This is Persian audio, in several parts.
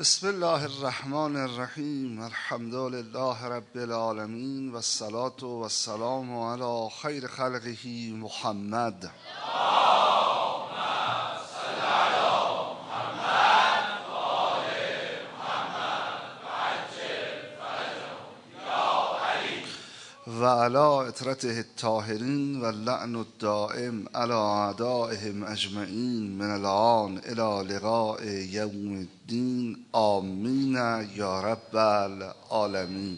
بسم الله الرحمن الرحیم. الحمد لله رب العالمین و الصلاة و السلام علی خیر خلقه محمد. و علی اطرته الطاهرین و اللعن الدائم علی اعدائهم اجمعین من الان الی لقاء یوم الدین. آمین یا رب العالمین.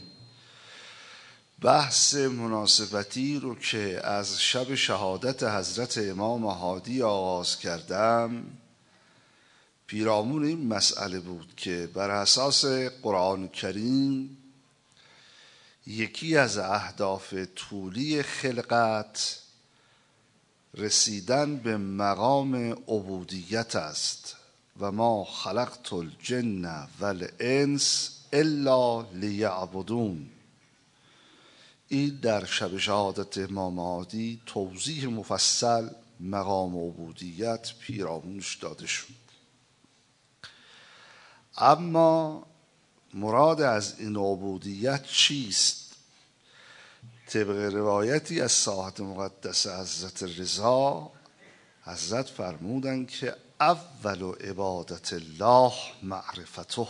بحث مناسبتی رو که از شب شهادت حضرت امام هادی آغاز کردم پیرامون این مسئله بود که بر اساس قرآن کریم یکی از اهداف طولی خلقت رسیدن به مقام عبودیت است و ما خلقت الجن والانس الا لیعبدون. این در شب شهادت امام هادی توضیح مفصل مقام عبودیت پیرامونش داده شد. اما مراد از این عبودیت چیست؟ طبق روایتی از ساعت مقدس حضرت رضا، حضرت فرمودند که اول عبادت الله معرفته،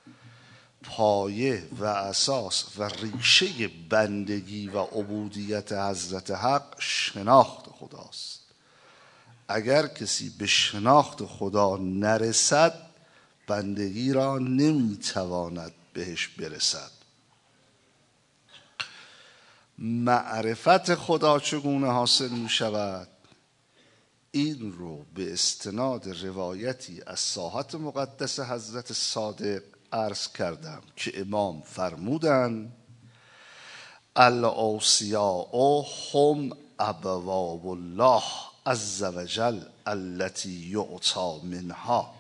پایه و اساس و ریشه بندگی و عبودیت حضرت حق شناخت خداست. اگر کسی به شناخت خدا نرسد بندگی را نمیتواند بهش برسد. معرفت خدا چگونه حاصل می شود؟ این رو به استناد روایتی از ساعت مقدس حضرت صادق عرض کردم که امام فرمودند الاوصیاء هم ابواب الله عز وجل التي یعطی منها.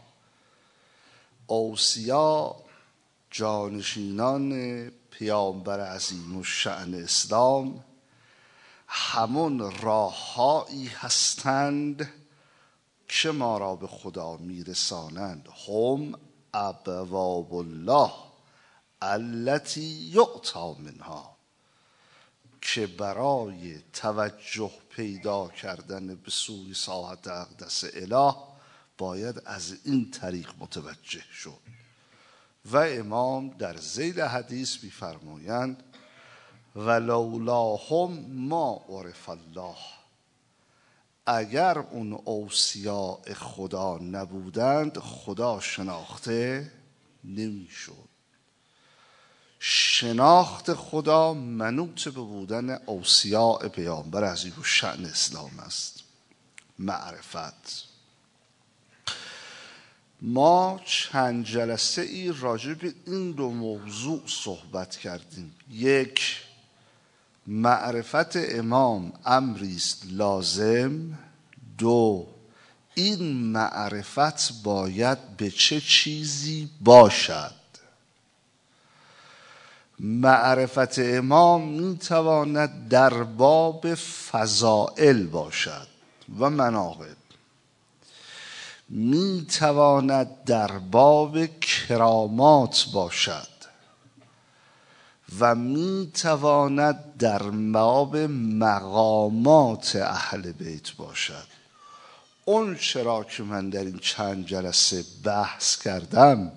اوصیا جانشینان پیامبر عظیم الشأن اسلام همون راههایی هستند که ما را به خدا میرسانند. هم ابواب الله التي یعطی منها، که برای توجه پیدا کردن به سوی ساحت اقدس اله باید از این طریق متوجه شد. و امام در ذیل حدیث می‌فرمایند ولولاهم ما عرف الله، اگر اون اوصیاء خدا نبودند خدا شناخته نمی‌شد. شناخت خدا منوط به بودن اوصیاء پیامبر عظیم الشأن اسلام است. معرفت. ما چند جلسه ای راجع به این دو موضوع صحبت کردیم. یک، معرفت امام امری است لازم. دو، این معرفت باید به چه چیزی باشد؟ معرفت امام می تواند در باب فضائل باشد و مناقب، می تواند در باب کرامات باشد و می تواند در باب مقامات اهل بیت باشد. اون چرا که من در این چند جلسه بحث کردم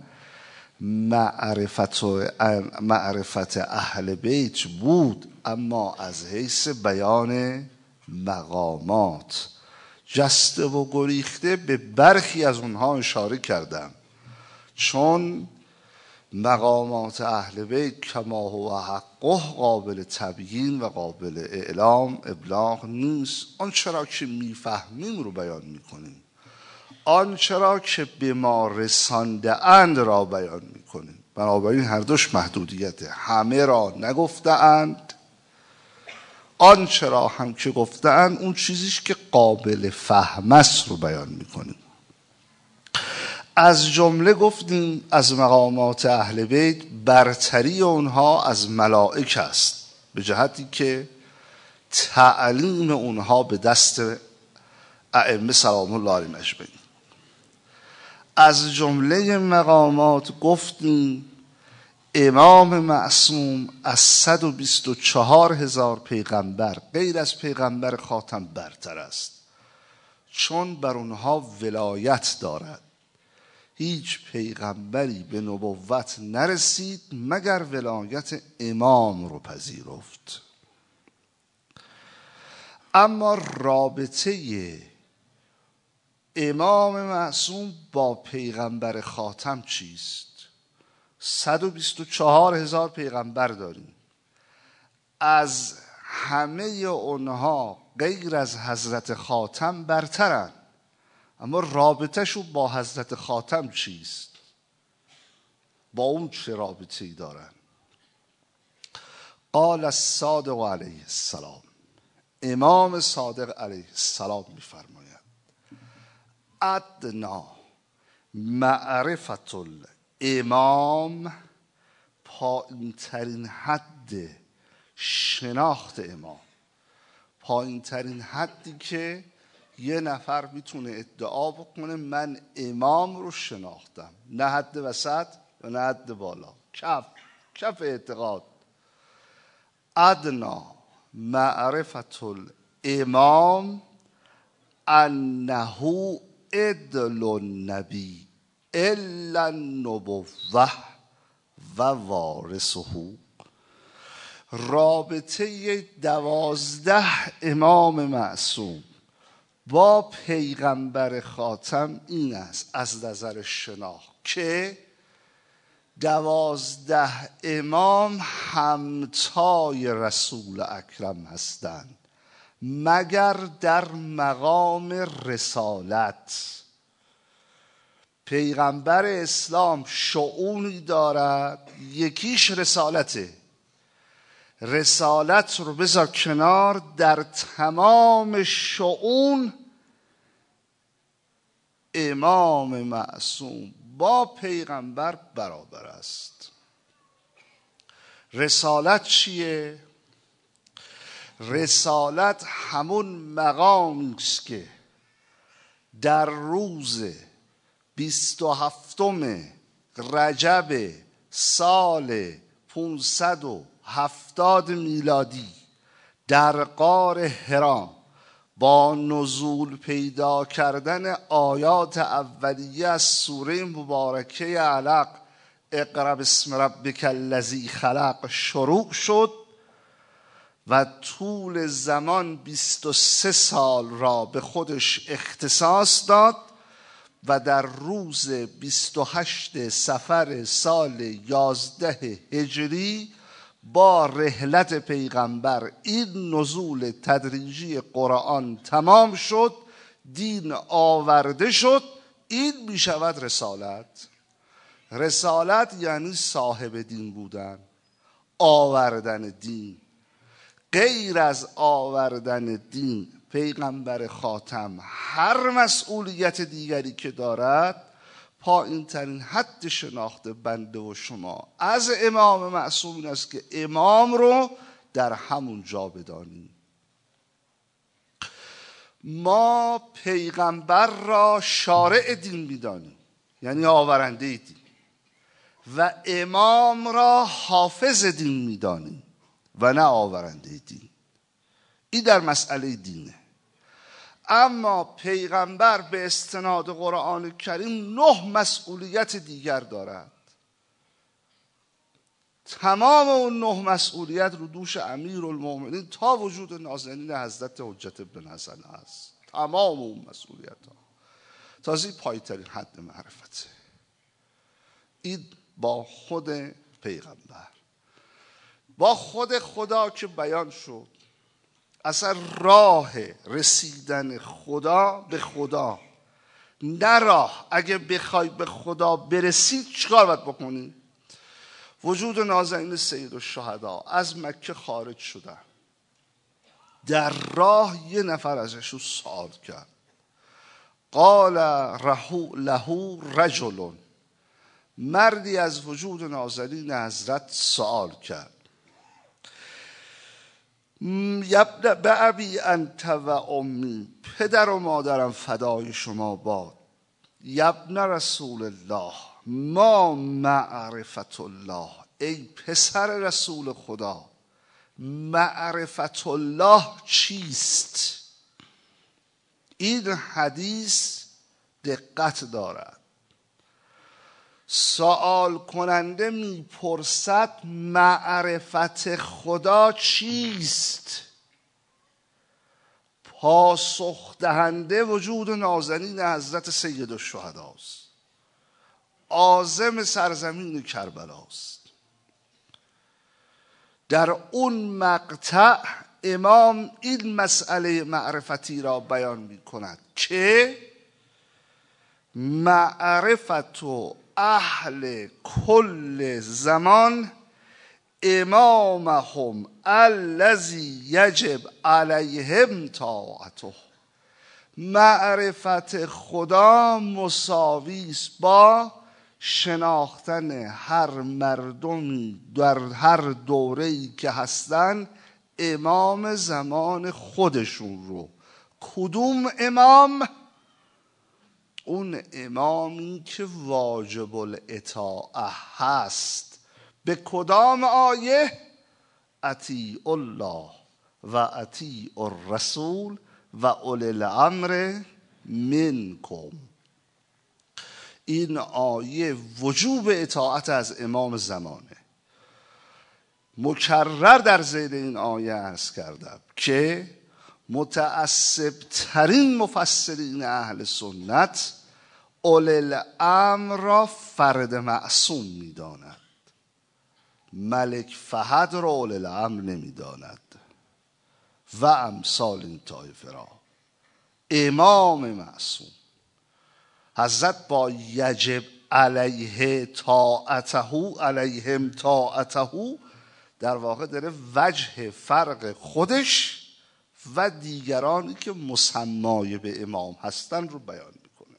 معرفت اهل بیت بود، اما از حیث بیان مقامات. جسته و گریخته به برخی از اونها اشاره کردم، چون مقامات اهل بیت کما هو حقه قابل تبیین و قابل اعلام ابلاغ نیست. آنچه را که میفهمیم رو بیان میکنیم، آنچه را که به ما رسانده اند را بیان میکنیم. بنابراین هر دوش محدودیت، همه را نگفته اند، آنچه را هم که گفتن اون چیزیش که قابل فهم است رو بیان میکنیم. از جمله گفتیم از مقامات اهل بیت برتری اونها از ملائک است، به جهتی که تعلیم اونها به دست ائمه سلام الله علیهم اجمعین. از جمله مقامات گفتیم امام معصوم از 124,000 پیغمبر غیر از پیغمبر خاتم برتر است، چون بر اونها ولایت دارد. هیچ پیغمبری به نبوت نرسید مگر ولایت امام رو پذیرفت. اما رابطه امام معصوم با پیغمبر خاتم چیست؟ 124,000 پیغمبر داریم، از همه اونها غیر از حضرت خاتم برترن، اما رابطه‌شو با حضرت خاتم چیست؟ با اون چه رابطه‌ای دارن؟ قال الصادق علیه السلام، امام صادق علیه السلام می‌فرماید ادنا معرفت الامام، پایین ترین حد شناخت امام، پایین ترین حدی که یه نفر میتونه ادعا بکنه من امام رو شناختم، نه حد وسط و نه حد بالا، کف اعتقاد. ادنا معرفت الامام انه ادل النبی الا النبوه و وارثه. رابطه 12 امام معصوم با پیغمبر خاتم این است از نظر شناخت که 12 امام همتای رسول اکرم هستند مگر در مقام رسالت. پیغمبر اسلام شؤونی دارد، یکیش رسالته. رسالت رو بذار کنار، در تمام شؤون امام معصوم با پیغمبر برابر است. رسالت چیه؟ رسالت همون مقامی است که در روز 27 رجب سال 570 میلادی در غار حرا با نزول پیدا کردن آیات اولیه از سوره مبارکه علق اقرأ باسم ربک الذی خلق شروع شد و طول زمان 23 سال را به خودش اختصاص داد و در روز 28 صفر سال 11 هجری با رحلت پیغمبر این نزول تدریجی قرآن تمام شد، دین آورده شد. این می شود رسالت. رسالت یعنی صاحب دین بودن، آوردن دین. غیر از آوردن دین پیغمبر خاتم هر مسئولیت دیگری که دارد، پایین ترین حد شناخت بنده و شما از امام معصوم این است که امام رو در همون جا بدانیم. ما پیغمبر را شارع دین میدانیم، یعنی آورنده دین، و امام را حافظ دین میدانیم و نه آورنده دین. این در مسئله دینه. اما پیغمبر به استناد قرآن کریم 9 مسئولیت دیگر دارد. تمام اون 9 مسئولیت رو دوش امیرالمومنین تا وجود نازنین حضرت حجت بن حسن است. تمام اون مسئولیت ها تازه پایترین حد معرفته. این با خود پیغمبر، با خود خدا که بیان شد. اصلا راه رسیدن خدا به خدا نه راه. اگه بخوای به خدا برسید چیکار باید بکنی؟ وجود نازنین سید الشهدا از مکه خارج شدن، در راه یه نفر ازشون سوال کرد. قال له رجل، مردی از وجود نازنین حضرت سوال کرد یبدأ بأبی انت و امی، پدر و مادرم فدای شما باد. یبن رسول الله ما معرفت الله، ای پسر رسول خدا معرفت الله چیست؟ این حدیث دقت دارد. سوال کننده میپرسد معرفت خدا چیست؟ پاسخ دهنده وجود نازنین حضرت سید الشهداست، عازم سرزمین کربلاست. در اون مقطع امام این مسئله معرفتی را بیان می کند که معرفت و اهل کل زمان امامهم الذی یجب علیهم طاعته. معرفت خدا مساوی است با شناختن هر مردمی در هر دوره‌ای که هستن امام زمان خودشون رو. کدوم امام؟ اون امامی که واجب الاطاعه هست. به کدام آیه؟ اطیعوا الله و اطیعوا الرسول و اولی الامر منکم. این آیه وجوب اطاعت از امام زمانه. مکرر در ذیل این آیه عرض کردم که متعصب ترین مفسرین اهل سنت اولی الامر را فرد معصوم می‌داند، ملک فهد را اولی الامر نمی‌داند و امثال این طایفه را. امام معصوم حضرت با یجب علیه طاعته علیهم طاعته در واقع داره وجه فرق خودش و دیگرانی که مسمای به امام هستن رو بیان میکنه.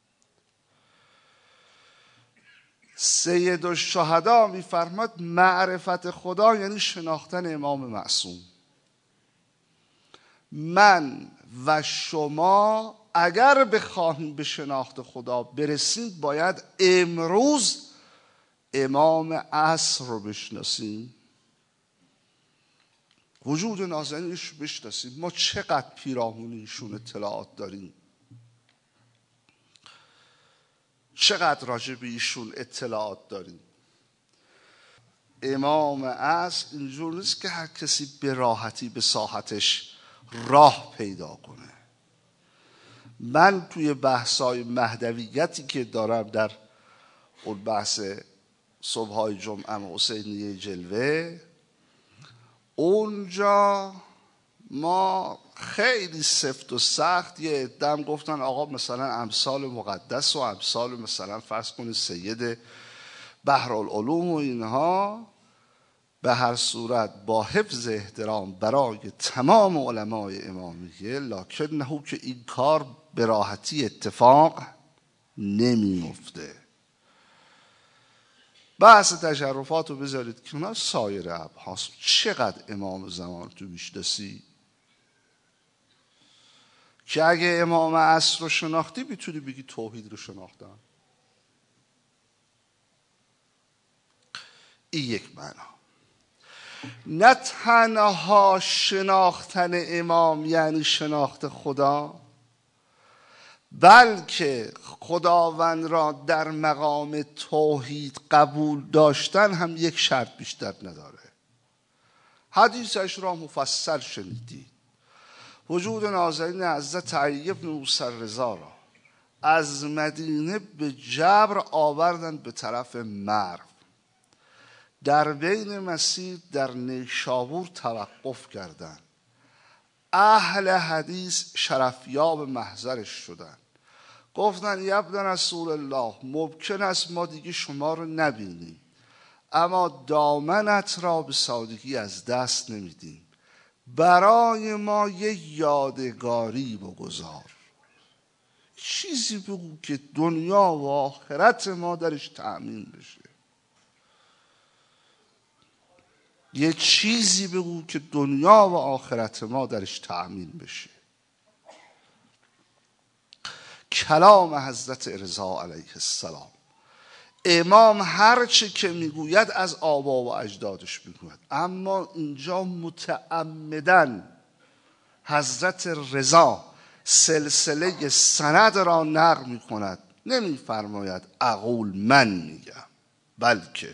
سید الشهدا میفرماد معرفت خدا یعنی شناختن امام معصوم. من و شما اگر بخواهیم به شناخت خدا برسید باید امروز امام عصر رو بشناسیم، وجود نازنینش رو بشناسیم. ما چقدر پیرامون ایشون اطلاعات داریم، چقدر راجع به ایشون اطلاعات داریم. امام عصر اینجور نیست که هر کسی به راحتی به ساحتش راه پیدا کنه. من توی بحث‌های مهدویتی که دارم در اون بحث صبح‌های جمعه حسینیه جلوه، اونجا ما خیلی سفت و سخت یه عده‌ام گفتن آقا مثلا امثال مقدس و امثال مثلا فرض کنید سید بحرالعلوم و اینها، به هر صورت با حفظ احترام برای تمام علمای امامیه، لکنه که این کار به راحتی اتفاق نمیفته. بحث تشرفات رو بذارید کنار، سایر ابحاث. چقدر امام زمان تو میشناسی که اگه امام عصر رو شناختی میتونی بگی توحید رو شناختن. این یک معنا. نه تنها شناختن امام یعنی شناخت خدا، بلکه خداوند را در مقام توحید قبول داشتن هم یک شرط بیشتر نداره. حدیثش را مفصل شنیدید. وجود نازنین حضرت علی بن موسی رضا را از مدینه به جبر آوردن به طرف مرو. در بین مسیر در نیشابور توقف کردند. اهل حدیث شرفیاب محضرش شدن، گفتن یبن رسول الله ممکن است ما دیگه شما رو نبینیم، اما دامنت را به سادگی از دست نمیدیم، برای ما یه یادگاری بگذار، چیزی بگو که دنیا و آخرت ما درش تأمین بشه، یه چیزی بگو که دنیا و آخرت ما درش تأمین بشه. کلام حضرت رضا علیه السلام. امام هر چه که میگوید از آبا و اجدادش میگوید، اما اینجا متعمداً حضرت رضا سلسله سند را نقل میکند، نمیفرماید اقول من میگم، بلکه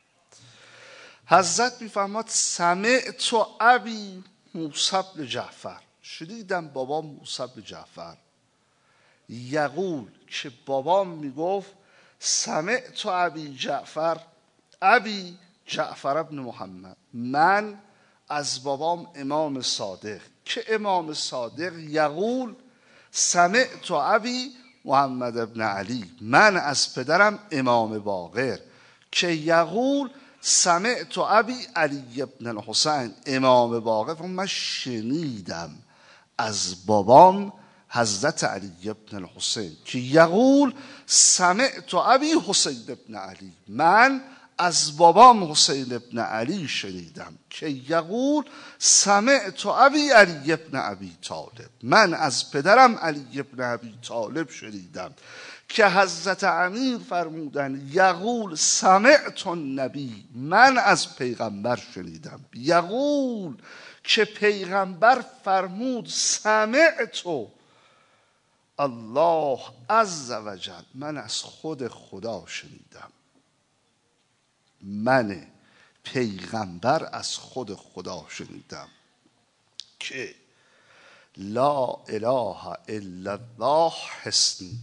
حضرت میفرماد سمعت ابی موسی بن جعفر، شنیدم بابا موسی بن جعفر، یقول که بابام میگفت سمعت ابی جعفر، ابی جعفر ابن محمد، من از بابام امام صادق که امام صادق یقول سمعت ابی محمد ابن علی، من از پدرم امام باقر که یقول سمعت ابی علی ابن الحسین، امام باقر، من شنیدم از بابام حضرت علی ابن الحسین که یقول سمعت ابی حسین ابن علی، من از بابام حسین ابن علی شنیدم که یقول سمعت ابی علی ابن ابی طالب، من از پدرم علی ابن ابی طالب شنیدم که حضرت امیر فرمودن یقول سمعت النبی، من از پیغمبر شنیدم، یقول که پیغمبر فرمود سمعت الله عز و جل، من از خود خدا شنیدم، من پیغمبر از خود خدا شنیدم که لا اله الا الله حصنی،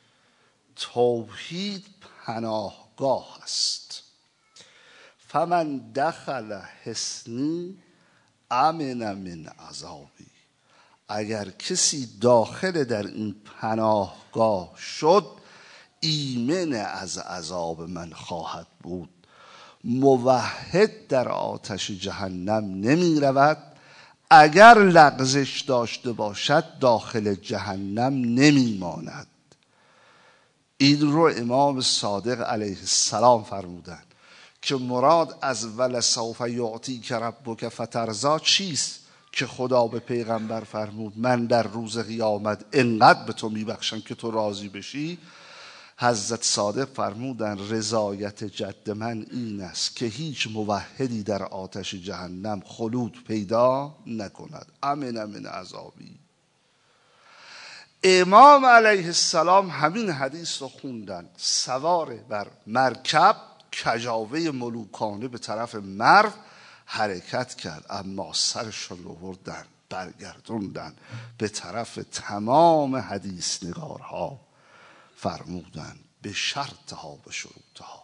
توحید پناهگاه است، فمن دخل حصنی امن من عذابی، اگر کسی داخل در این پناهگاه شد ایمن از عذاب من خواهد بود. موحد در آتش جهنم نمی رود، اگر لغزش داشته باشد داخل جهنم نمی ماند. این رو امام صادق علیه السلام فرمودن که مراد از ولسوف یعطیک ربک فترضی چیست؟ که خدا به پیغمبر فرمود من در روز قیامت انقدر به تو میبخشم که تو راضی بشی. حضرت صادق فرمودن رضایت جد من این است که هیچ موحدی در آتش جهنم خلود پیدا نکند. امن من عذابی. امام علیه السلام همین حدیث رو خوندن، سوار بر مرکب کجاوه ملوکانه به طرف مرو حرکت کرد، اما سرش رو بردن برگردوندن به طرف تمام حدیث نگارها، فرمودن به شرطها به شروطها.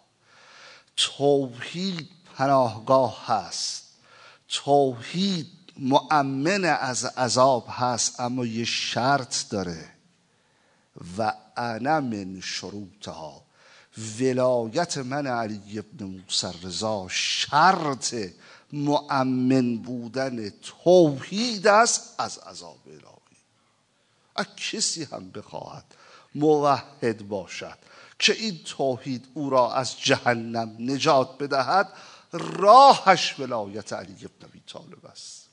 توحید پناهگاه هست، توحید مؤمن از عذاب هست، اما یه شرط داره و انا من شروطها. ولایت من علی ابن موسی رضا شرط مؤمن بودن توحید است از عذاب الهی. کسی هم بخواهد موحد باشد که این توحید او را از جهنم نجات بدهد، راهش ولایت علی ابن ابی طالب است.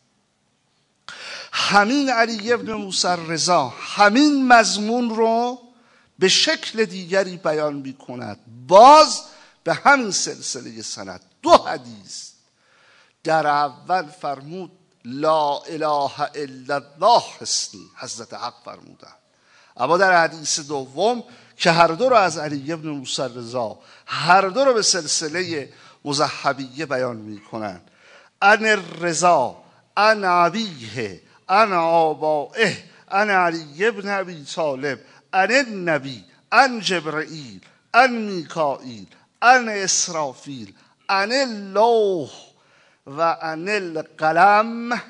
همین علی ابن موسی رضا همین مضمون رو به شکل دیگری بیان می کند، باز به همین سلسله سند. دو حدیث، در اول فرمود لا اله الا الله حصنی، حضرت حق فرمودن، اما در حدیث دوم که هر دو رو از علی ابن موسی رضا هر دو رو به سلسله مذهبیه بیان می کنن، ان الرضا ان ابیه ان آبائه ان علی ابن ابی طالب ان النبی ان جبرئیل ان میکائیل ان اسرافیل ان اللوح و ان القلم.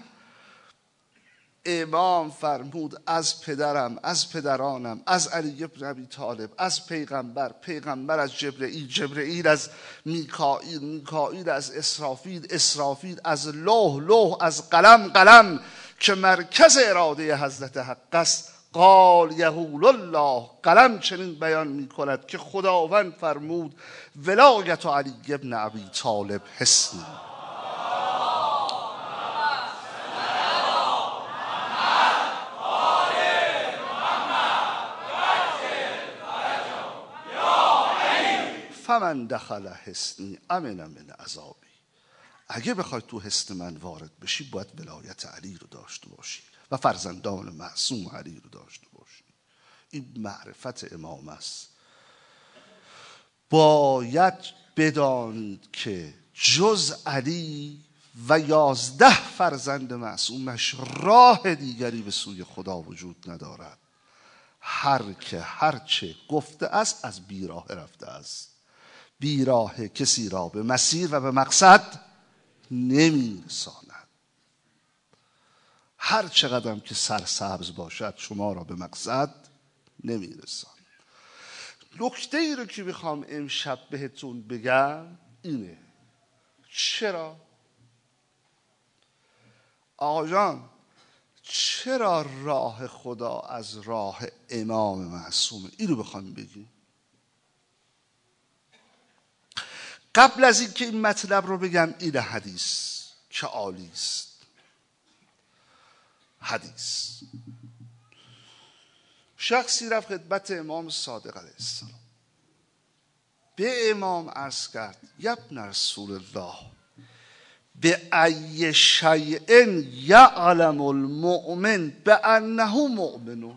امام فرمود از پدرم، از پدرانم، از علی ابن ابی طالب، از پیغمبر، پیغمبر از جبرئیل، جبرئیل از میکائیل، میکائیل از اسرافیل، اسرافیل از لوح، لوح از قلم، قلم که مرکز اراده حضرت حق است. قال یقول الله، قلم چنین بیان می کند که خداوند فرمود ولایت علی ابن ابی طالب حصنی. فمن دخل حصنی امن من عذابی. اگه بخوای تو حصن من وارد بشی باید ولایت علی رو داشته باشی و فرزندان معصوم علی رو داشته باشی. این معرفت امام است. باید بدانید که جز علی و 11 فرزند معصومش راه دیگری به سوی خدا وجود ندارد. هر که هرچه گفته است از بیراه رفته است. بیراه کسی را به مسیر و به مقصد نمی‌رساند. هر چقدر که سرسبز باشد شما را به مقصد نمی‌رساند. نکته ای رو که میخوام امشب بهتون بگم اینه. چرا؟ آقا جان چرا راه خدا از راه امام معصومه؟ اینو بخوام بگیم. قبل از اینکه این مطلب رو بگم این حدیث که عالی است. حدیث شخصی رفت خدمت امام صادق علیه السلام، به امام عرض کرد یبن رسول الله بأی شیء یعلم المؤمن بأنه مؤمن.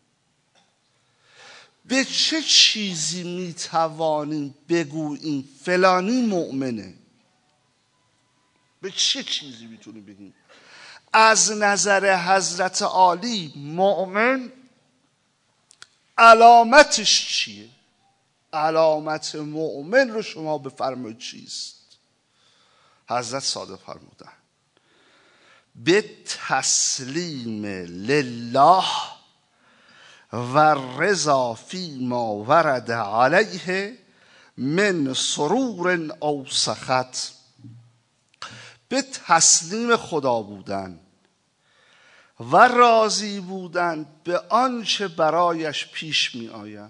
به چه چیزی میتوانیم بگوییم فلانی مؤمنه؟ به چه چیزی میتونیم بگیم؟ از نظر حضرت عالی مؤمن علامتش چیه؟ علامت مؤمن رو شما بفرمایید چیست؟ حضرت صادق فرمودن به تسلیم لله و رضا فی ما ورد علیه من سرور او سخط. به تسلیم خدا بودن و راضی بودن به آنچه برایش پیش می آید.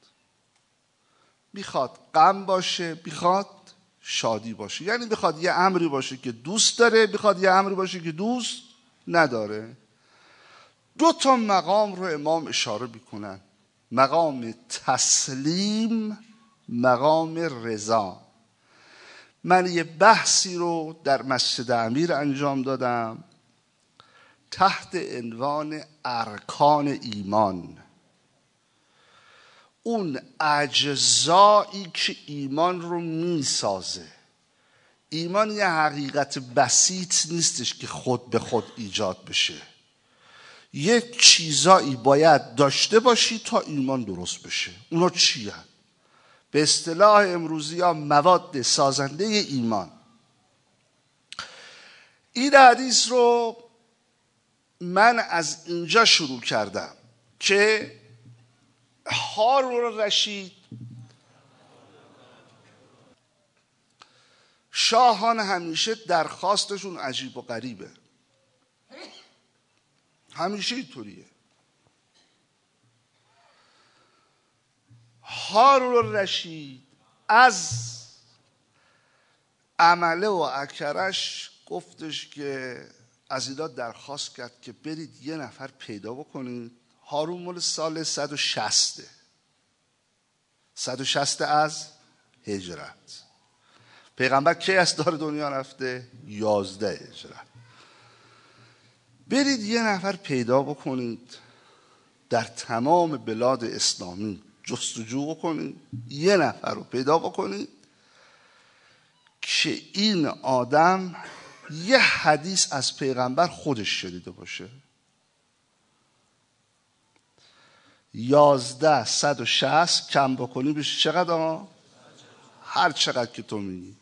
میخواد غم باشه، میخواد شادی باشه. یعنی میخواد یه امری باشه که دوست داره، میخواد یه امری باشه که دوست نداره. 2 مقام رو امام اشاره میکنن: مقام تسلیم، مقام رضا. من یه بحثی رو در مسجد امیر انجام دادم تحت عنوان ارکان ایمان. اون اجزایی که ایمان رو میسازه. ایمان یه حقیقت بسیط نیستش که خود به خود ایجاد بشه. یک چیزایی باید داشته باشی تا ایمان درست بشه. اونا چیه؟ به اصطلاح امروزی ها مواد سازنده ایمان. این حدیث رو من از اینجا شروع کردم که هارون رشید شاهان همیشه درخواستشون عجیب و غریبه. همیشه اینطوریه. هارون رشید از عمله و اکرش گفتش که از اینا درخواست کرد که برید یه نفر پیدا بکنید. هارون مال سال 160 از هجرت. پیغمبر کی از دار دنیا رفته؟ 11 هجرت. برید یه نفر پیدا بکنید در تمام بلاد اسلامی جستجو بکنید، یه نفر رو پیدا بکنید که این آدم یه حدیث از پیغمبر خودش شنیده باشه. 160 کم بکنی بشه چقدر؟ هر چقدر که تو میگی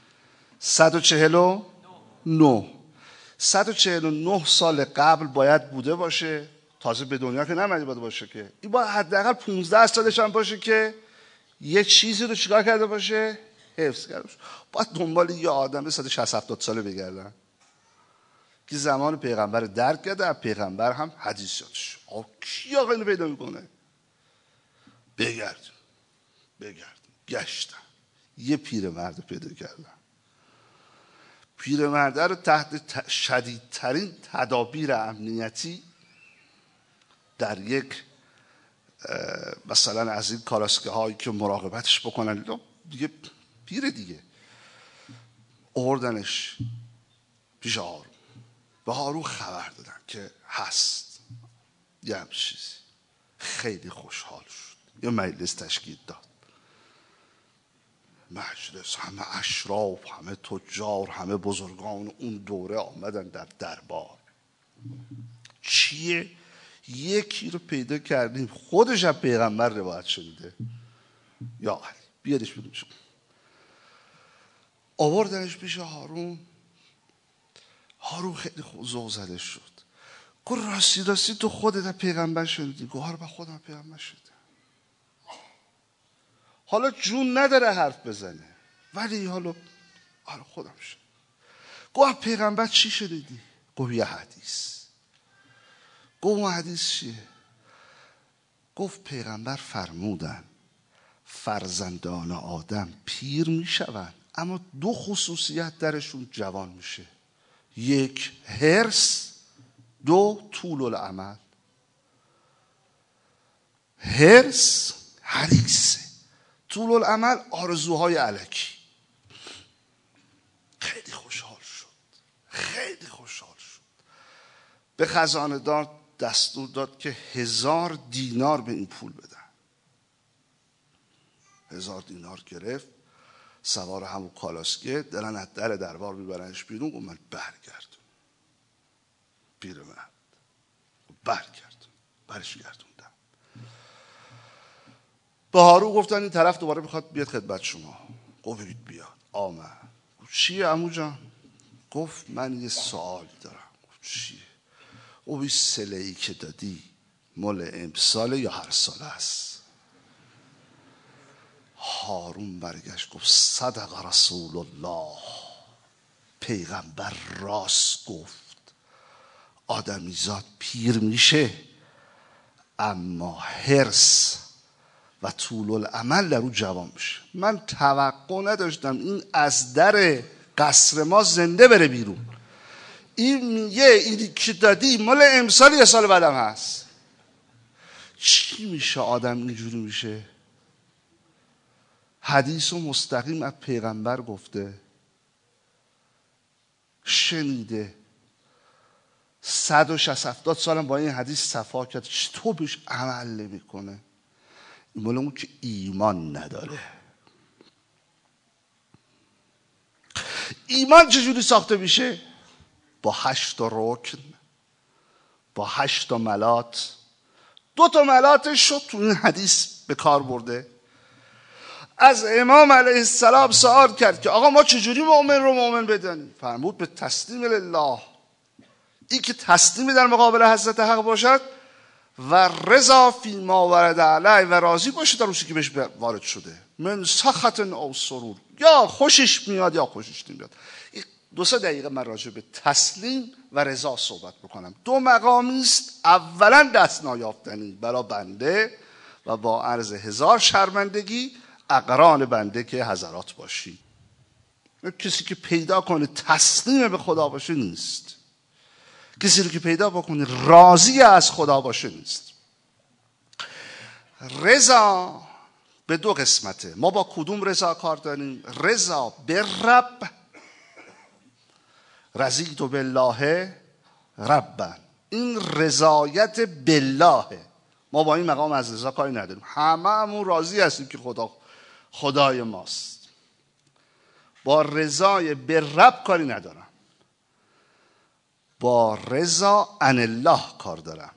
149 سال قبل باید بوده باشه. تازه به دنیا که نمیده باشه که این باید حداقل 15 سالش هم باشه که یه چیزی رو چیکار کرده باشه؟ حفظ کرده باشه. باید دنبال یه آدم 160-70 ساله بگردن که زمان پیغمبر درک کرده، پیغمبر هم حدیث یادش. کی آقا اینو پیدا میکنه؟ بگرد گشتن یه پیرمرد پیدا کردن. پیرمرد رو تحت شدیدترین تدابیر امنیتی در یک مثلا از این کالاسکه هایی که مراقبتش بکنن دیگه پیره دیگه. آوردنش پیش هارون. به هارون خبر دادن که هست یه هم چیزی. خیلی خوشحال شد. یه مجلس تشکیل داد. مجلس، همه اشراف، همه تجار، همه بزرگان اون دوره آمدن در دربار. چیه؟ یکی رو پیدا کردیم خودش از پیغمبر روایت شده، یا علی، بیادش بدون شما. آوردنش پیش هارون. هارون خیلی ذوق زده شد. گفت راستی تو خودت از پیغمبر شنیدی؟ گفت آره من خودم از پیغمبر شنیدم. حالا جون نداره حرف بزنه، ولی حالا آره خودم شد. گفت پیغمبر چی شنیدی؟ گفت یه حدیث. گفت اون حدیث چیه؟ گفت پیغمبر فرمودن فرزندان آدم پیر میشوند اما دو خصوصیت درشون جوان میشه. یک حرص، دو طول العمل. حرص حریصه، طول العمل آرزوهای الکی. خیلی خوشحال شد، خیلی خوشحال شد. به خزانه دار دستور داد که 1000 دینار به این پول بدن. 1000 دینار گرفت، سوار همون کالاسکه، دارن از در دربار میبرنش بیرون. گفت من برگردون. پیرمرد برگردون. برش گردوندم. به هارون گفتن این طرف دوباره میخواد بیاد خدمت شما. گفت بیاد. آمد. گفت چیه عمو جان؟ گفت من یه سوال دارم. گفت چیه؟ گفت این سله‌ای که دادی مال امسال یا هر سال است؟ هارون برگشت گفت صدق رسول الله، پیغمبر راست گفت. آدمیزاد پیر میشه اما حرص و طول العمل در او جوان میشه. من توقع نداشتم این از در قصر ما زنده بره بیرون. این میگه اینی که دادی مال امسال یه سال بعدم هست. چی میشه آدم اینجوری میشه؟ حدیث و مستقیم از پیغمبر گفته، شنیده، 160-70 سالم با این حدیث صفا کرد. چطور بهش عمل نمیکنه؟ این مال اون که ایمان نداره. ایمان چجوری ساخته میشه؟ با 8 رکن، با 8 ملات. 2 ملاتش شد تو این حدیث به کار برده. از امام علیه السلام سوال کرد که آقا ما چجوری مؤمن رو مؤمن بدانیم؟ فرمود به تسلیم لله. این که تسلیم در مقابل حضرت حق باشد و رضا فی ما ورد علیه، و راضی باشه در اون چیزی که بهش وارد شده، من سخط او سرور، یا خوشش میاد یا خوشش نمیاد. 2-3 دقیقه من راجع به تسلیم و رضا صحبت بکنم. 2 مقامی است. اولا دست نیافتنی برای بنده و با عرض 1000 شرمندگی اقران بنده که حضرات باشی. کسی که پیدا کنه تسلیم به خدا باشه نیست. کسی رو که پیدا بکنه راضی از خدا باشه نیست. رضا به 2 قسمته. ما با کدوم رضا کار داریم؟ رضا به رب، رضیت بالله ربا. این رضایت بالله. ما با این مقام از رضا کاری نداریم. هممون راضی هستیم که خدای ماست. با رضای به رب کاری ندارم، با رضا عن الله کار دارم.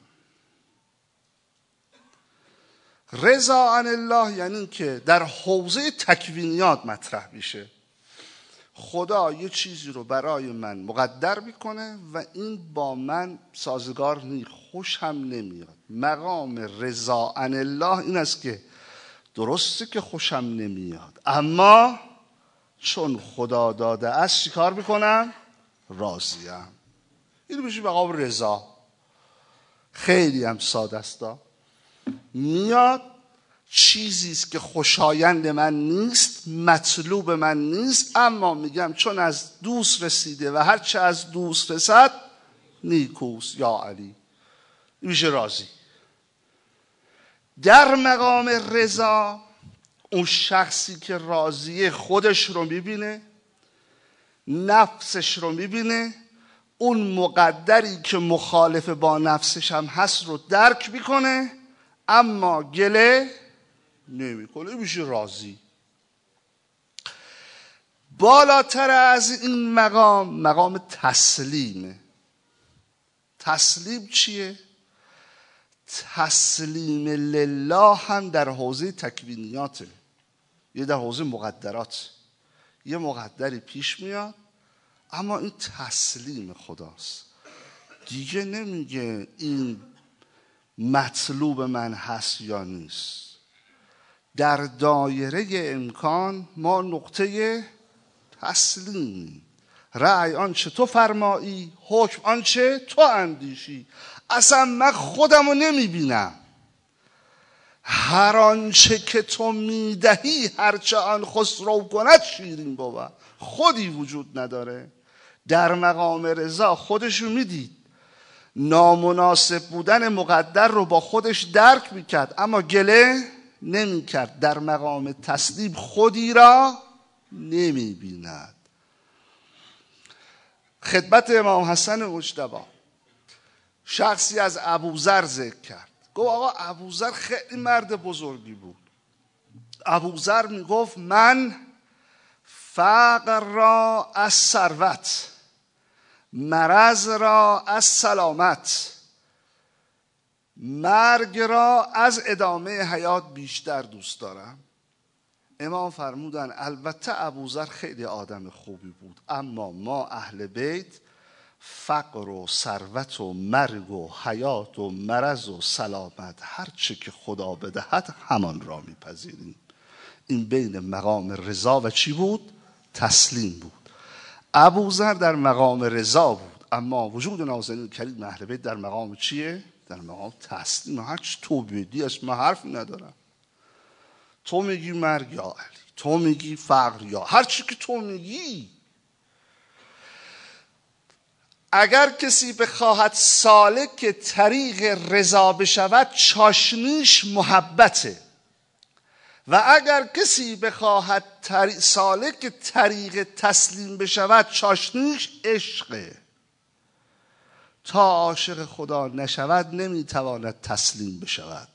رضا عن الله یعنی که در حوزه تکوینیات مطرح میشه. خدا یه چیزی رو برای من مقدر میکنه و این با من سازگار نیست، خوش هم نمیاد. مقام رضا عن الله این است که درسته که خوشم نمیاد اما چون خدا داده است چی کار میکنم؟ راضیم. این میشه مقام رضا. خیلی هم ساده است. میاد چیزی است که خوشایند من نیست، مطلوب من نیست، اما میگم چون از دوست رسیده و هرچه از دوست رسد نیکوست. یا علی. میشه راضی. در مقام رضا اون شخصی که راضیه خودش رو میبینه، نفسش رو میبینه، اون مقدری که مخالف با نفسش هم هست رو درک میکنه، اما گله نمیکنه، میشه راضی. بالاتر از این مقام تسلیمه. تسلیم چیه؟ تسلیم لله هم در حوزه تکوینیاته، یه در حوزه مقدرات. یه مقدری پیش میاد اما این تسلیم خداست، دیگه نمیگه این مطلوب من هست یا نیست. در دایره امکان ما نقطه تسلیم، رأی آنچه تو فرمایی، حکم آنچه تو اندیشی. اصلا من خودم رو نمیبینم، هر آنچه که تو میدهی هرچه آن خسرو کند شیرین بود. خودی وجود نداره. در مقام رضا خودشو میدید، نامناسب بودن مقدر رو با خودش درک میکرد اما گله نمیکرد. در مقام تسلیم خودی را نمیبیند. خدمت امام حسن مجتبی شخصی از ابوذر ذکر کرد، گفت آقا ابوذر خیلی مرد بزرگی بود. ابوذر میگفت من فقر را از ثروت، مرض را از سلامت، مرگ را از ادامه حیات بیشتر دوست دارم. امام فرمودن البته ابوذر خیلی آدم خوبی بود، اما ما اهل بیت فقر و ثروت و مرگ و حیات و مرض و سلامت هر چه که خدا بدهد همان را میپذیریم. این بین مقام رضا و چی بود؟ تسلیم بود. ابوذر در مقام رضا بود، اما وجود نازنین کریم اهل بیت در مقام چیه؟ در مقام تسلیم. هر چی تو بدی است من حرف ندارم. تو میگی مرگ یا علی، تو میگی فقر یا هر چی که تو میگی. اگر کسی بخواهد سالک طریق رضا بشود چاشنیش محبته، و اگر کسی بخواهد سالک طریق تسلیم بشود چاشنیش عشقه. تا عاشق خدا نشود نمیتواند تسلیم بشود،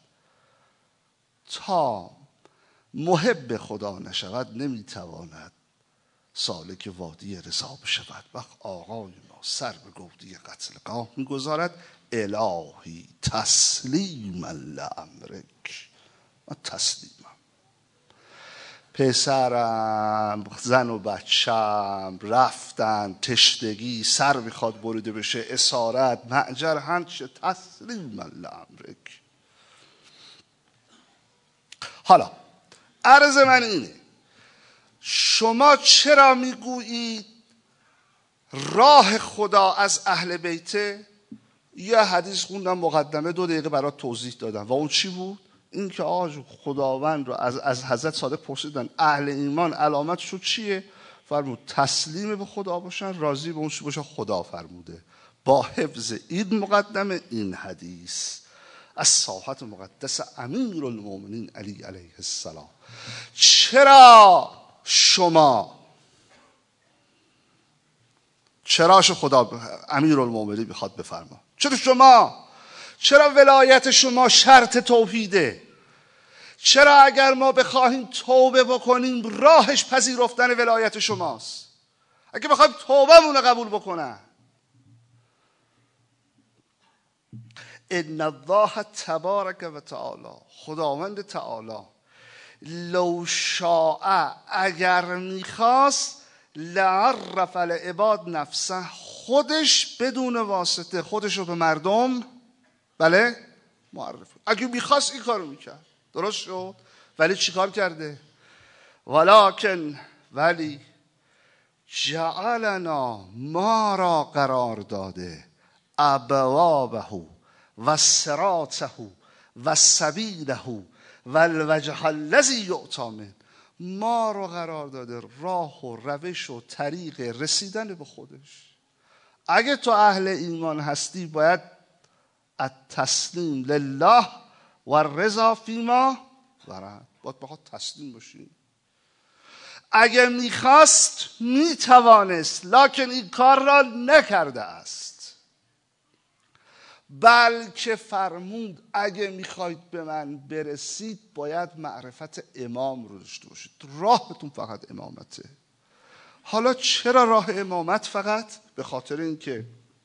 تا محب خدا نشود نمیتواند سالک وادی رضا بشود. وقت آقای ما سر به گودی قتلگاه میگذارد الهی تسلیم لامرک. من تسلیمم. پسرم، زن و بچم رفتن، تشنگی، سر میخواد بریده بشه، اسارت، معجر، هنچه تسلیم لامرک. حالا عرض من اینه، شما چرا میگویید راه خدا از اهل بیته؟ یه حدیث خوندم مقدمه 2 دقیقه برات توضیح دادم و اون چی بود؟ این که آقا خداوند رو از حضرت صادق پرسیدن اهل ایمان علامتش چیه؟ فرمود تسلیم به خدا باشن، راضی به اون چی باشن خدا فرموده. با حفظ این مقدمه این حدیث از صاحت مقدس امیر المؤمنین علی علیه السلام. چرا خدا امیر المؤمنین میخواد بفرما؟ چرا ولایت شما شرط توحیده؟ چرا اگر ما بخواهیم توبه بکنیم راهش پذیرفتن ولایت شماست؟ اگه بخوایم توبه مون قبول بکنن، ان الله تبارک و تعالی، خداوند تعالی، لو شاء، اگر میخواست، لعرف العباد نفسه، خودش بدون واسطه خودش رو به مردم معرف. اگه میخواست این کارو میکرد، درست شد. ولی چیکار کرده؟ ولی جعلنا، ما را قرار داده، ابوابه و صراطه و سبیله و الوجه الذی یؤتی منه، ما رو قرار داده راه و روش و طریق رسیدن به خودش. اگه تو اهل ایمان هستی باید التسلیم لله و الرضا فیما ورد. باید بخواد تسلیم باشیم. اگه میخواست میتوانست، لکن این کار را نکرده است، بلکه فرمود اگه میخواید به من برسید باید معرفت امام رو داشته باشید. راهتون فقط امامته. حالا چرا راه امامت فقط؟ به خاطر اینکه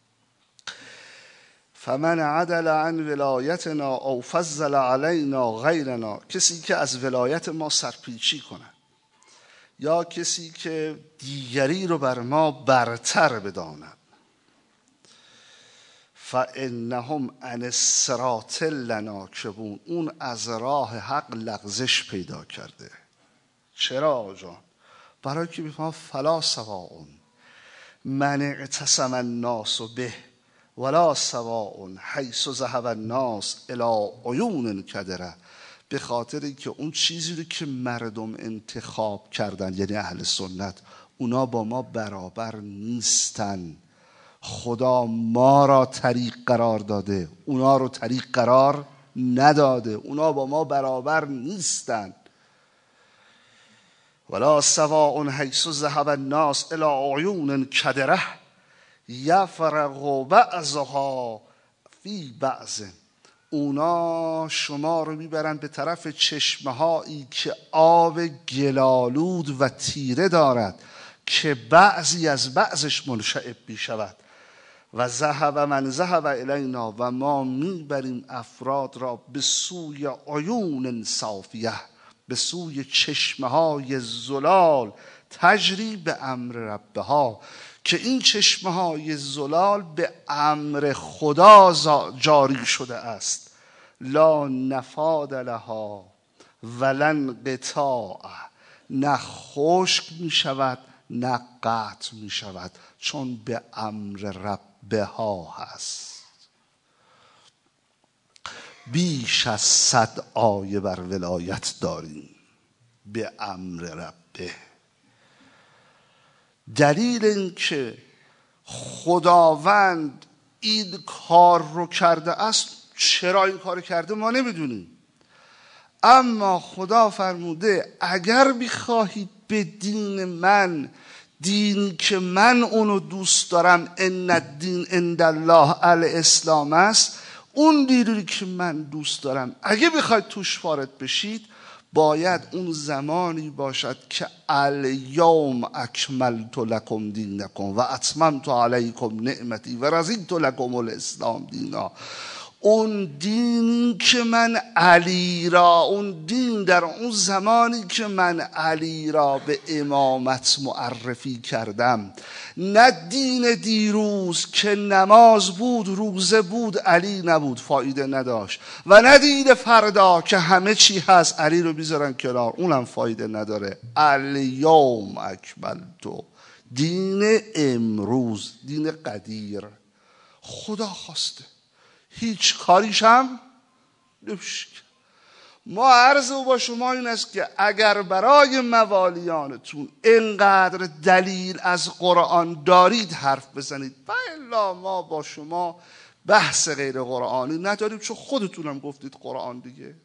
فمن عدل عن ولایتنا او فضل علینا غیرنا، کسی که از ولایت ما سرپیچی کنه یا کسی که دیگری رو بر ما برتر بداند، فانهم عن الصراط لناکبون، اون از راه حق لغزش پیدا کرده. چرا جان؟ برای که میفهم فلا سواء من اعتصم الناس به ولا سواء حیث ذهب الناس الی عیون کدره. به خاطر اینکه اون چیزی رو که مردم انتخاب کردن، یعنی اهل سنت، اونا با ما برابر نیستن. خدا ما را طریق قرار داده، اونا رو طریق قرار نداده. اونا با ما برابر نیستن. ولا سواء حیث ذهب الناس الی عیون کدره یفرق بعضها فی بعض. اونا شما رو میبرن به طرف چشمه هایی که آب گلالود و تیره دارد که بعضی از بعضش منشعب میشود. و ذهب من ذهب الینا، و ما میبریم افراد را به سوی عیون صافیه، به سوی چشمه های زلال، تجری به امر ربها، که این چشمه های زلال به امر خدا جاری شده است. لا نفاد لها ولن قطاع، نه خشک می شود نه قطع می شود، چون به امر ربها هست. بیش از 100 آیه بر ولایت داریم به امر ربه. دلیل این که خداوند این کار رو کرده است، چرا این کار کرده ما نمیدونیم، اما خدا فرموده اگر بخواهید به دین من، دینی که من اونو دوست دارم، ان الدین عند الله الاسلام است، اون دینی که من دوست دارم اگه بخواید توش وارد بشید، باید اون زمانی باشد که الیوم اکملت لکم دینکم و اتممت علیکم نعمتی و رضیت لکم الاسلام دینا. اون دینی که من علی را، اون دین در اون زمانی که من علی را به امامت معرفی کردم، نه دین دیروز که نماز بود، روزه بود، علی نبود، فایده نداشت، و نه دین فردا که همه چی هست، علی رو بیزارن کنار، اونم فایده نداره. الیوم اکملتو، دین امروز، دین قدیر، خدا خواسته، هیچ کاریش هم نمیشه. ما عرض با شما این است که اگر برای موالیانتون اینقدر دلیل از قرآن دارید حرف بزنید، و الا ما با شما بحث غیر قرآنی نداریم، چون خودتونم گفتید قرآن دیگه،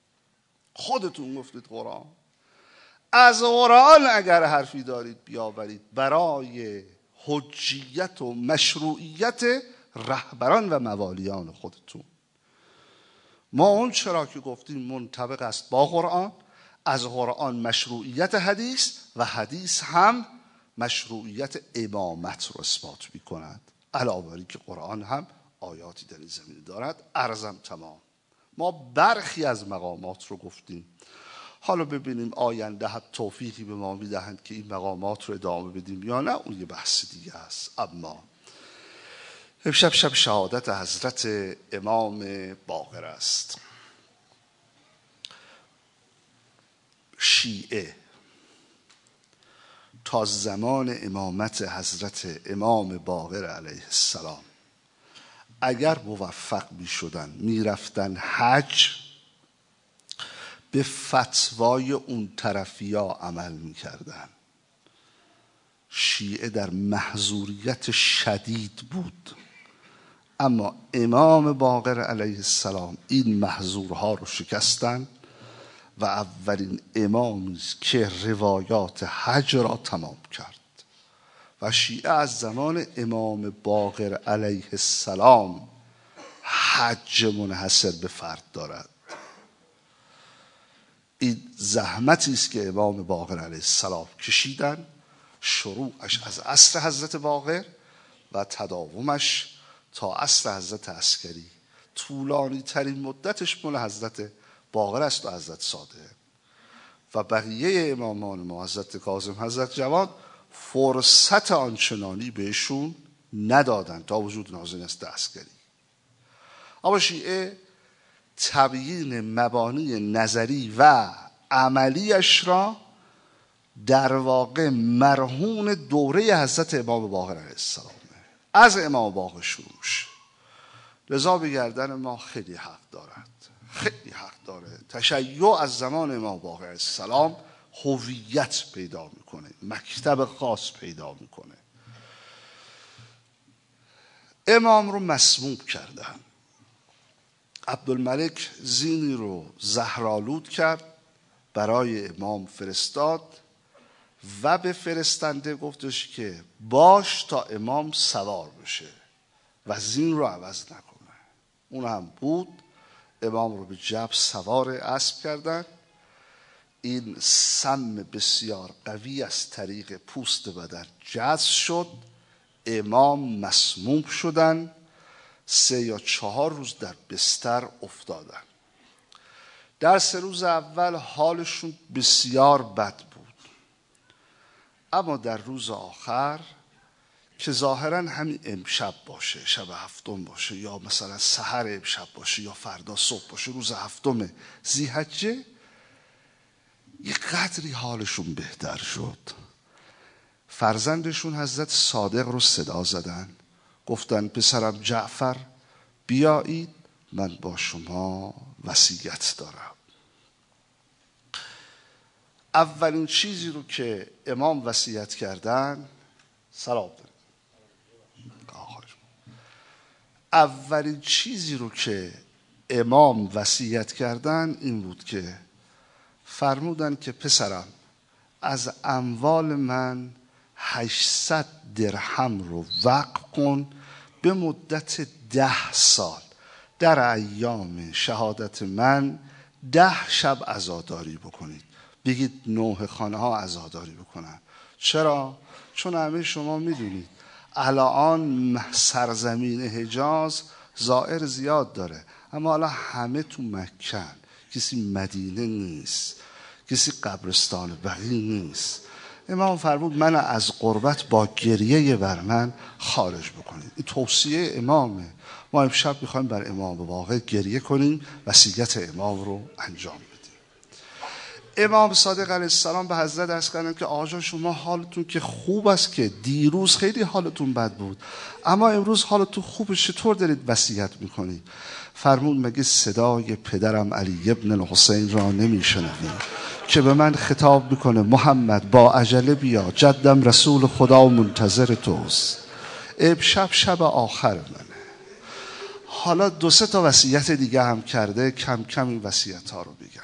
خودتون گفتید قرآن. از قرآن اگر حرفی دارید بیاورید برای حجیت و مشروعیت رهبران و موالیان خودتون. ما اون چرا که گفتیم منطبق است با قرآن، از قرآن مشروعیت حدیث و حدیث هم مشروعیت امامت رو اثبات می کند، علاوه بر که قرآن هم آیاتی در این زمینه دارد. عرضم تمام. ما برخی از مقامات رو گفتیم، حالا ببینیم آینده هم توفیقی به ما میدهند که این مقامات رو ادامه بدیم یا نه، اون یه بحث دیگه است. اما امشب شب شهادت حضرت امام باقر است. شیعه تا زمان امامت حضرت امام باقر علیه السلام اگر موفق می شدن می رفتن حج، به فتوای اون طرفی ها عمل می کردن. شیعه در محظوریت شدید بود، اما امام باقر علیه السلام این محظورها رو شکستن و اولین امامی است که روایات حج را تمام کرد. و شیعه از زمان امام باقر علیه السلام حج منحصر به فرد دارد. این زحمتی است که امام باقر علیه السلام کشیدن، شروعش از عصر حضرت باقر و تداومش تا عصر حضرت عسکری. طولانی ترین مدتش مال حضرت باقر است و حضرت صادق. و بقیه امامان ما، حضرت کاظم، حضرت جواد، فرصت آنچنانی بهشون ندادن تا وجود نازل است عسکری. اما شیعه تبیین مبانی نظری و عملیش را در واقع مرهون دوره حضرت امام باقر علیه السلام، از امام باقر شروع میشه. لذا به گردن ما خیلی حق دارد، خیلی حق داره. تشیع از زمان امام باقر علیه السلام هویت پیدا میکنه، مکتب خاص پیدا میکنه. امام رو مسموم کردن. عبدالملک زینی رو زهرآلود کرد، برای امام فرستاد و به فرستنده گفتش که باش تا امام سوار بشه و زین رو عوض نکنه. اون هم بود. امام رو به جبل سوار اسب کردن. این سم بسیار قوی از طریق پوست بدن جذب شد. امام مسموم شدن. 3 یا 4 روز در بستر افتادن. در 3 روز اول حالشون بسیار بد بود، اما در روز آخر که ظاهرا همین امشب باشه، شب 7 باشه، یا مثلا سحر امشب باشه، یا فردا صبح باشه، روز 7 ذی‌حجه، یه قدری حالشون بهتر شد. فرزندشون حضرت صادق رو صدا زدن، گفتن پسرم جعفر بیایید، من با شما وصیت دارم. اولین چیزی رو که امام وصیت کردن، سلام داریم، اولین چیزی رو که امام وصیت کردن این بود که فرمودن که پسرم از اموال من 800 درهم رو وقف کن، به مدت 10 سال در ایام شهادت من 10 شب عزاداری بکنید. بگید 9 خانه ها عزاداری بکنن. چرا؟ چون همه شما میدونید الان سرزمین حجاز زائر زیاد داره، اما حالا همه تو مکن، کسی مدینه نیست، کسی قبرستان بقیع نیست. امام فرمود من از قربت با گریه بر من خارج بکنید. این توصیه امامه. ما امشب میخوایم بر امام باقر گریه کنیم، وصیت امام رو انجام بدیم. امام صادق علیه السلام به حضرت عرض کردن که آقا جان شما حالتون که خوب است، که دیروز خیلی حالتون بد بود اما امروز حالتون خوبه، چطور دارید وصیت میکنید؟ فرمود مگه صدای پدرم علی ابن الحسین را نمیشنوید که به من خطاب میکنه محمد با عجله بیا، جدم رسول خدا منتظر توست، امشب شب آخر منه. حالا 2-3 تا وصیت دیگه هم کرده، کم کم این وصیت ها رو بگم.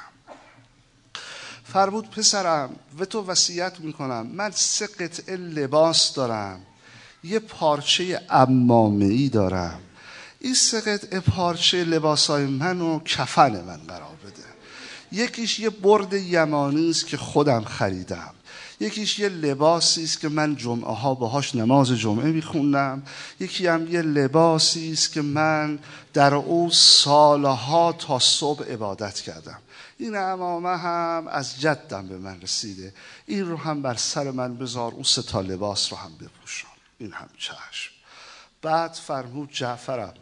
فرمود پسرم و تو وصیت میکنم، من 3 قطعه لباس دارم، یه پارچه عمامه‌ای دارم، این 3 قطعه پارچه لباسای منو کفن من قرار بده. یکیش یه برد یمانی است که خودم خریدم، یکیش یه لباسی است که من جمعه ها باهاش نماز جمعه میخوندم، یکی هم یه لباسی است که من در او سالها تا صبح عبادت کردم. این عمامه هم از جدم به من رسیده، این رو هم بر سر من بذار، اون 3 تا لباس رو هم بپوشم. این هم چشم. بعد فرمود جعفرم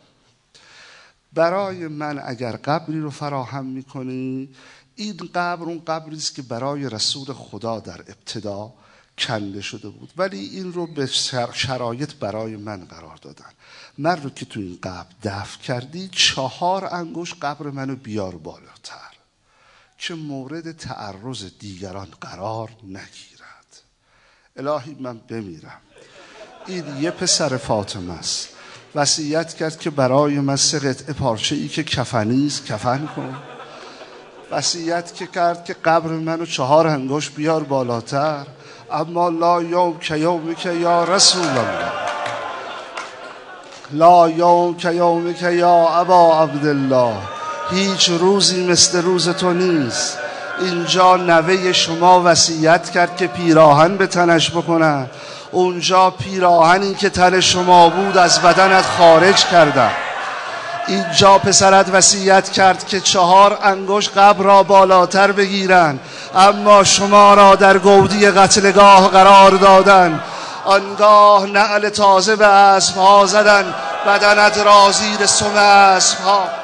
برای من اگر قبری رو فراهم میکنی، این قبر اون قبری است که برای رسول خدا در ابتدا کنده شده بود، ولی این رو به شرایط برای من قرار دادن. من رو که تو این قبر دفن کردی 4 انگشت قبر منو بیار بالاتر که مورد تعرض دیگران قرار نگیرد. الهی من بمیرم، این یه پسر فاطمه است، وصیت کرد که برای من 3 قطعه پارچه ای که کفنی است کفن کن. وصیت که کرد که قبر منو 4 انگشت بیار بالاتر. اما لا یوم که یومک یا رسول الله، لا یوم که یومک یا ابا عبدالله، هیچ روزی مثل روز تو نیست. اینجا نوه شما وصیت کرد که پیراهن به تنش بکنن، اونجا پیراهنی که تن شما بود از بدنت خارج کردن. اینجا پسرت وصیت کرد که 4 انگشت قبر را بالاتر بگیرن، اما شما را در گودی قتلگاه قرار دادن. آنگاه نعل تازه به اسبها زدن، بدنت را زیر سم اسبها